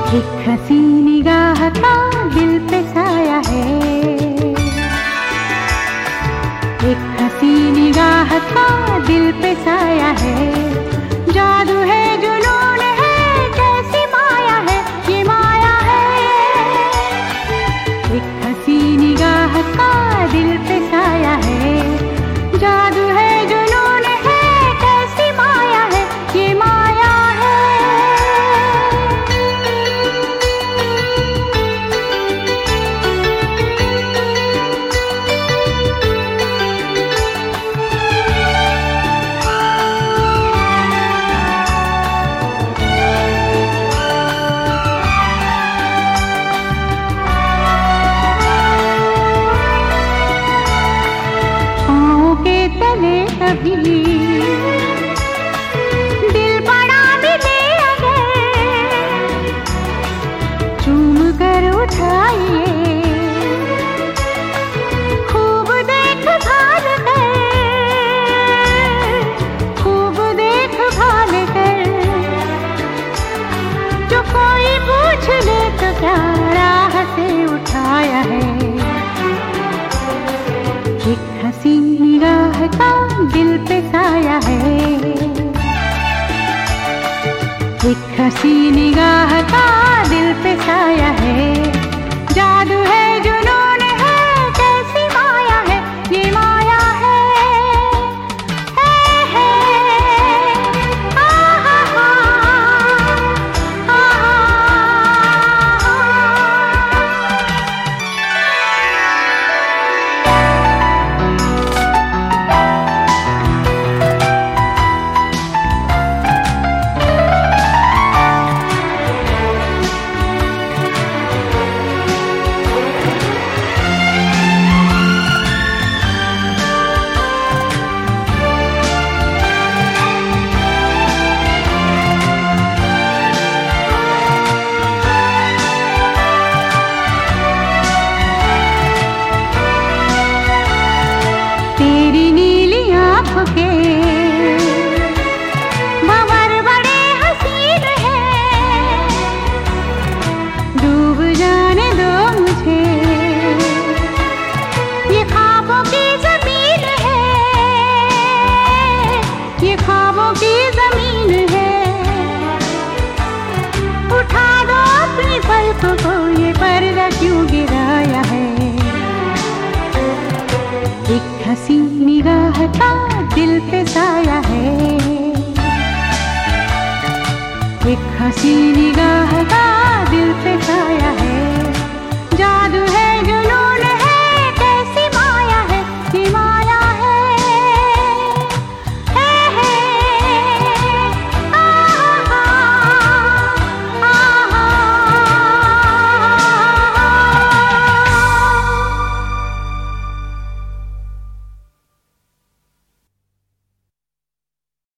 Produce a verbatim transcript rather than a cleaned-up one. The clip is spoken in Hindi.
एक हंसी निगाह का दिल पे साया है, एक हंसी निगाह का दिल पे साया है। जादू है, जुनून है, कैसी माया है, ये माया है। एक हंसी निगाह का दिल पे साया है। जादू है, जुनून है, कैसी माया है, ये माया है। कभी दिल बड़ा मिले अगर, चूम कर उठाइए, खूब देख भाल कर, खूब देख भाल कर। जो कोई पूछ ले तो क्या राह से उठाया है। एक हंसी निगाह का दिल पे साया है, एक हंसी निगाह का दिल पे साया है। जादू है, जुनून है, कैसी माया है, ये माया है। है, है, आ, हा, हा, आ, हा, के भंवर बड़े हसीन है, डूब जाने दो मुझे, ये ख्वाबों की जमीन है, ये ख्वाबों की जमीन है। उठा दो अपनी पलकों को, ये पर्दा क्यों गिराया है। एक हंसी निगाह का दिल पे साया है, एक हंसी निगाह का दिल पे साया है।